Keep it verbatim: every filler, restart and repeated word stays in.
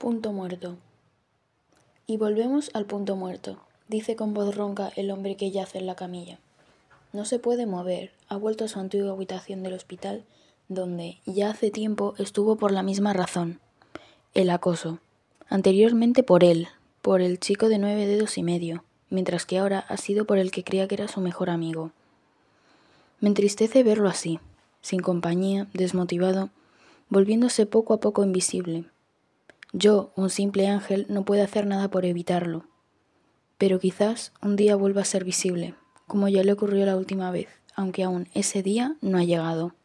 Punto muerto. Y volvemos al punto muerto, dice con voz ronca el hombre que yace en la camilla. No se puede mover, ha vuelto a su antigua habitación del hospital, donde ya hace tiempo estuvo por la misma razón, el acoso. Anteriormente por él, por el chico de nueve dedos y medio, mientras que ahora ha sido por el que creía que era su mejor amigo. Me entristece verlo así, sin compañía, desmotivado, volviéndose poco a poco invisible. Yo, un simple ángel, no puedo hacer nada por evitarlo. Pero quizás un día vuelva a ser visible, como ya le ocurrió la última vez, aunque aún ese día no ha llegado.